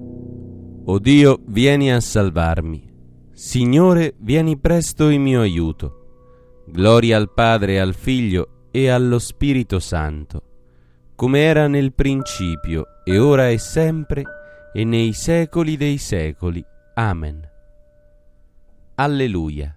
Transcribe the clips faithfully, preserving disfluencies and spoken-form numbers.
O Dio, vieni a salvarmi. Signore, vieni presto in mio aiuto. Gloria al Padre, al Figlio e allo Spirito Santo, come era nel principio, e ora e sempre, e nei secoli dei secoli. Amen. Alleluia.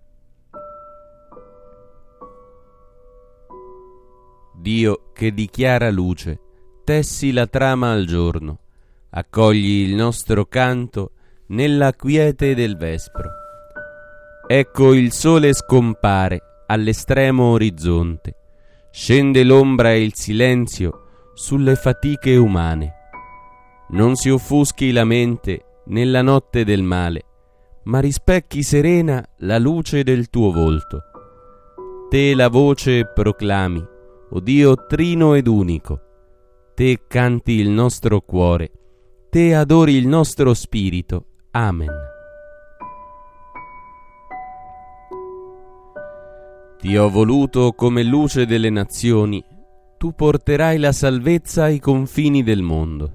Dio che dichiara luce, tessi la trama al giorno, accogli il nostro canto nella quiete del vespro. Ecco il sole scompare all'estremo orizzonte, scende l'ombra e il silenzio sulle fatiche umane. Non si offuschi la mente nella notte del male, ma rispecchi serena la luce del tuo volto. Te la voce proclami, o Dio trino ed unico. Te canti il nostro cuore, te adori il nostro spirito. Amen. Ti ho voluto come luce delle nazioni, tu porterai la salvezza ai confini del mondo.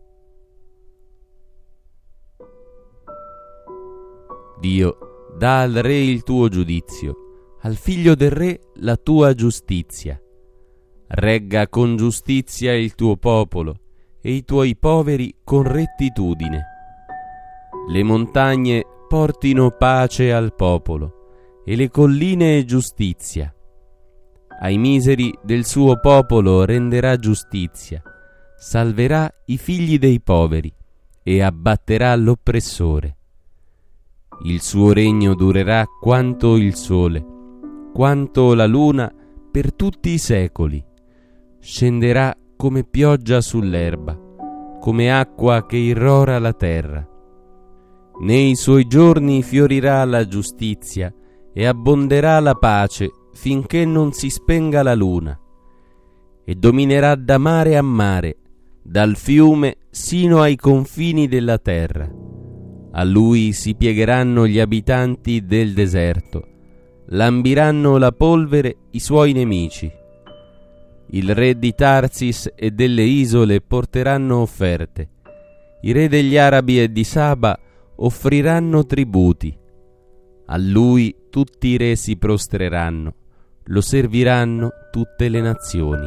Dio, dà al Re il tuo giudizio, al Figlio del Re la tua giustizia. Regga con giustizia il tuo popolo e i tuoi poveri con rettitudine. Le montagne portino pace al popolo e le colline giustizia. Ai miseri del suo popolo renderà giustizia, salverà i figli dei poveri e abbatterà l'oppressore. Il suo regno durerà quanto il sole, quanto la luna per tutti i secoli. Scenderà come pioggia sull'erba, come acqua che irrora la terra. Nei suoi giorni fiorirà la giustizia e abbonderà la pace finché non si spenga la luna, e dominerà da mare a mare, dal fiume sino ai confini della terra. A lui si piegheranno gli abitanti del deserto, lambiranno la polvere i suoi nemici. Il re di Tarsis e delle isole porteranno offerte. I re degli Arabi e di Saba offriranno tributi. A lui tutti i re si prostreranno, lo serviranno tutte le nazioni.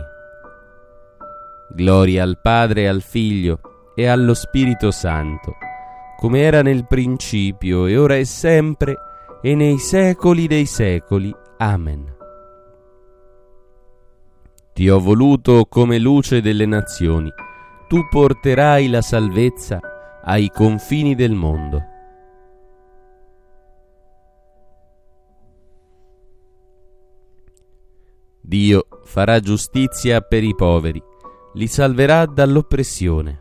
Gloria al Padre, al Figlio e allo Spirito Santo, come era nel principio, e ora e sempre, e nei secoli dei secoli. Amen. Ti ho voluto come luce delle nazioni, tu porterai la salvezza ai confini del mondo. Dio farà giustizia per i poveri, li salverà dall'oppressione.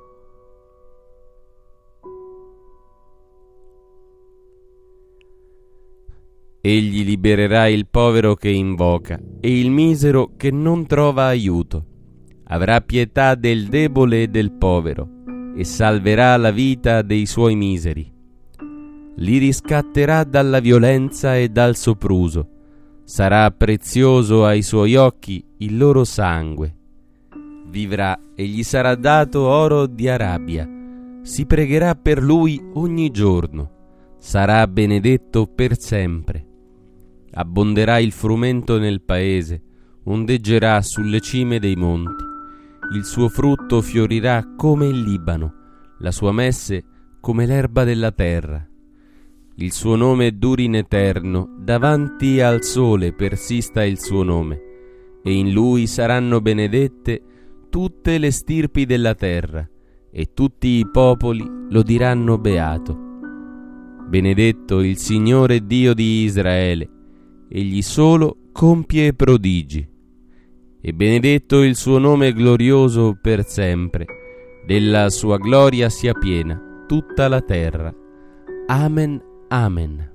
Egli libererà il povero che invoca e il misero che non trova aiuto. Avrà pietà del debole e del povero e salverà la vita dei suoi miseri. Li riscatterà dalla violenza e dal sopruso. Sarà prezioso ai suoi occhi il loro sangue. Vivrà e gli sarà dato oro di Arabia. Si pregherà per lui ogni giorno. Sarà benedetto per sempre. Abbonderà il frumento nel paese, ondeggerà sulle cime dei monti. Il suo frutto fiorirà come il Libano, la sua messe come l'erba della terra. Il suo nome duri in eterno, davanti al sole persista il suo nome, e in lui saranno benedette tutte le stirpi della terra, e tutti i popoli lo diranno beato. Benedetto il Signore Dio di Israele, egli solo compie prodigi. E benedetto il suo nome glorioso per sempre, della sua gloria sia piena tutta la terra. Amen, amen.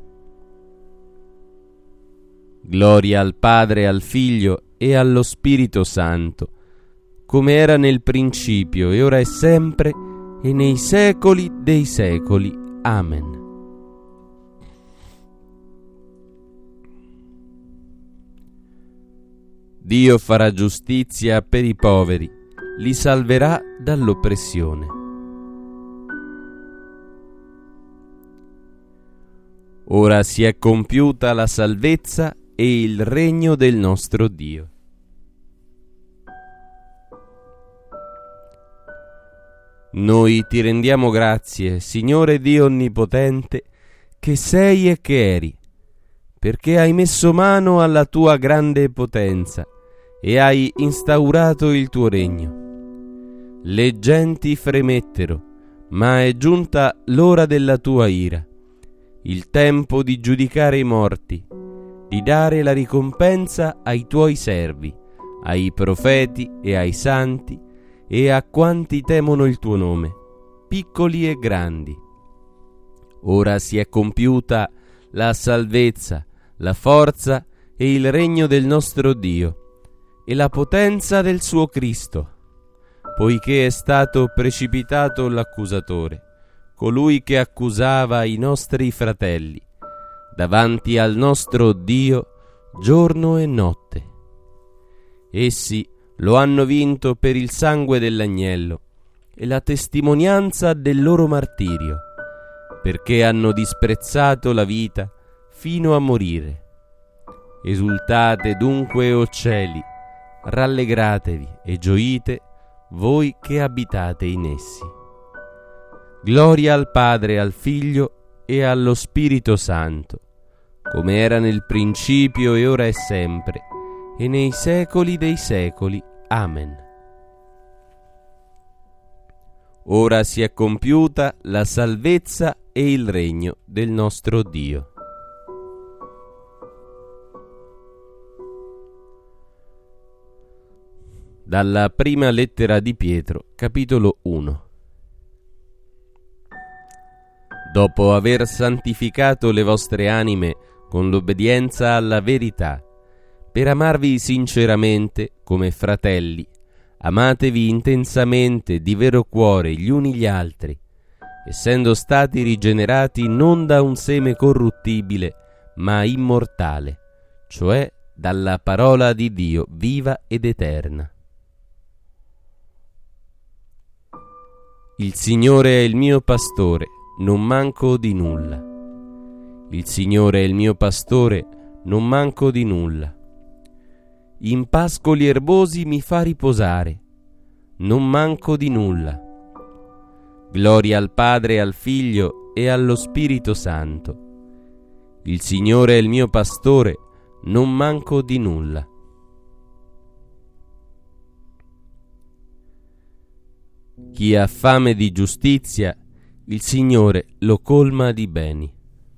Gloria al Padre, al Figlio e allo Spirito Santo, come era nel principio, e ora e sempre, e nei secoli dei secoli. Amen. Dio farà giustizia per i poveri, li salverà dall'oppressione. Ora si è compiuta la salvezza e il regno del nostro Dio. Noi ti rendiamo grazie, Signore Dio Onnipotente, che sei e che eri, perché hai messo mano alla tua grande potenza e hai instaurato il tuo regno. Le genti fremettero, ma è giunta l'ora della tua ira, il tempo di giudicare i morti, di dare la ricompensa ai tuoi servi, ai profeti e ai santi e a quanti temono il tuo nome, piccoli e grandi. Ora si è compiuta la salvezza, la forza e il regno del nostro Dio e la potenza del suo Cristo, poiché è stato precipitato l'accusatore, colui che accusava i nostri fratelli, davanti al nostro Dio giorno e notte. Essi lo hanno vinto per il sangue dell'agnello e la testimonianza del loro martirio, perché hanno disprezzato la vita fino a morire. Esultate dunque, o cieli, rallegratevi e gioite, voi che abitate in essi. Gloria al Padre, al Figlio e allo Spirito Santo, come era nel principio e ora e sempre, e nei secoli dei secoli. Amen. Ora si è compiuta la salvezza e il regno del nostro Dio. Dalla prima lettera di Pietro, capitolo uno. Dopo aver santificato le vostre anime con l'obbedienza alla verità, per amarvi sinceramente come fratelli, amatevi intensamente di vero cuore gli uni gli altri, essendo stati rigenerati non da un seme corruttibile, ma immortale, cioè dalla parola di Dio viva ed eterna. Il Signore è il mio pastore, non manco di nulla. Il Signore è il mio pastore, non manco di nulla. In pascoli erbosi mi fa riposare, non manco di nulla. Gloria al Padre, al Figlio e allo Spirito Santo. Il Signore è il mio pastore, non manco di nulla. Chi ha fame di giustizia, il Signore lo colma di beni.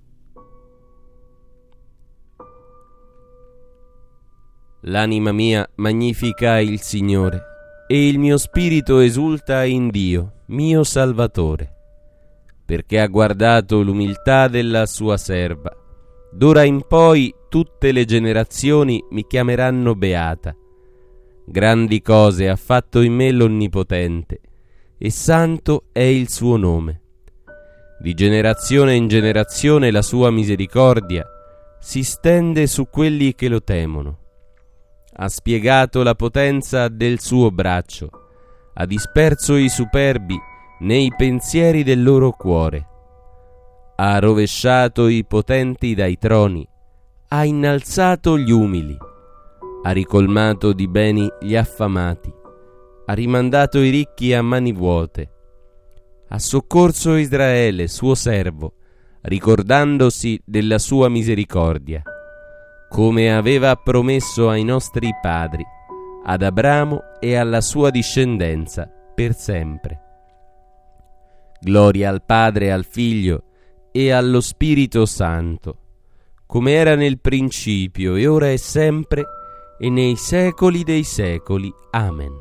L'anima mia magnifica il Signore, e il mio spirito esulta in Dio, mio Salvatore, perché ha guardato l'umiltà della sua serva. D'ora in poi tutte le generazioni mi chiameranno beata. Grandi cose ha fatto in me l'Onnipotente, e santo è il suo nome. Di generazione in generazione la sua misericordia si stende su quelli che lo temono. Ha spiegato la potenza del suo braccio, ha disperso i superbi nei pensieri del loro cuore, ha rovesciato i potenti dai troni, ha innalzato gli umili, ha ricolmato di beni gli affamati, ha rimandato i ricchi a mani vuote, ha soccorso Israele, suo servo, ricordandosi della sua misericordia, come aveva promesso ai nostri padri, ad Abramo e alla sua discendenza per sempre. Gloria al Padre, al Figlio e allo Spirito Santo, come era nel principio e ora e sempre e nei secoli dei secoli. Amen.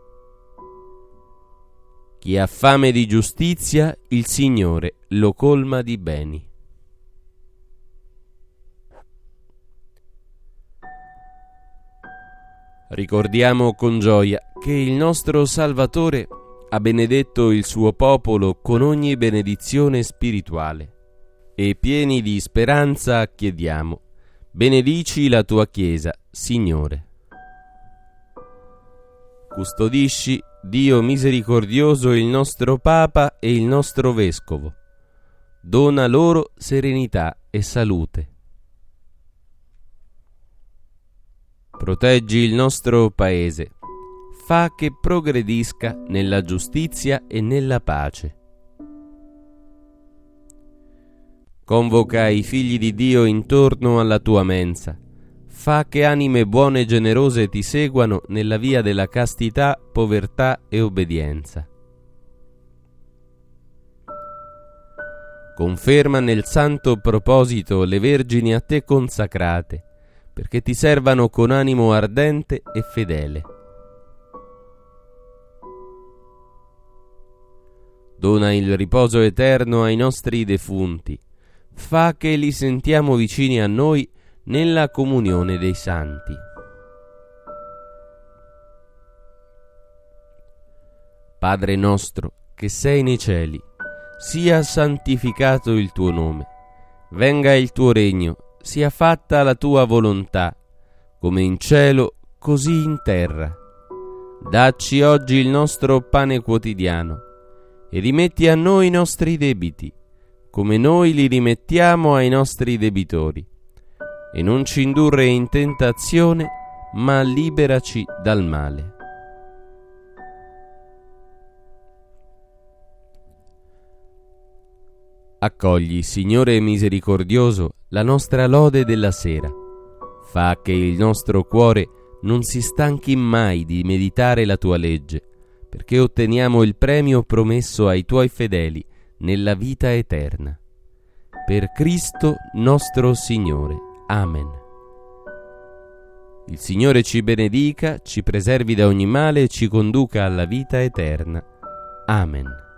Chi ha fame di giustizia, il Signore lo colma di beni. Ricordiamo con gioia che il nostro Salvatore ha benedetto il suo popolo con ogni benedizione spirituale, e pieni di speranza chiediamo: benedici la tua Chiesa, Signore. Custodisci, Dio misericordioso, il nostro Papa e il nostro Vescovo. dona loro serenità e salute. Proteggi il nostro Paese, fa che progredisca nella giustizia e nella pace. Convoca i figli di Dio intorno alla tua mensa, fa che anime buone e generose ti seguano nella via della castità, povertà e obbedienza. Conferma nel santo proposito le vergini a te consacrate, perché ti servano con animo ardente e fedele. Dona il riposo eterno ai nostri defunti, fa che li sentiamo vicini a noi nella comunione dei santi. Padre nostro, che sei nei cieli, sia santificato il tuo nome, venga il tuo regno, sia fatta la tua volontà, come in cielo, così in terra. Dacci oggi il nostro pane quotidiano, e rimetti a noi i nostri debiti, come noi li rimettiamo ai nostri debitori. E non ci indurre in tentazione, ma liberaci dal male. Accogli, Signore misericordioso, la nostra lode della sera. Fa che il nostro cuore non si stanchi mai di meditare la tua legge, perché otteniamo il premio promesso ai tuoi fedeli nella vita eterna. Per Cristo nostro Signore. Amen. Il Signore ci benedica, ci preservi da ogni male e ci conduca alla vita eterna. Amen.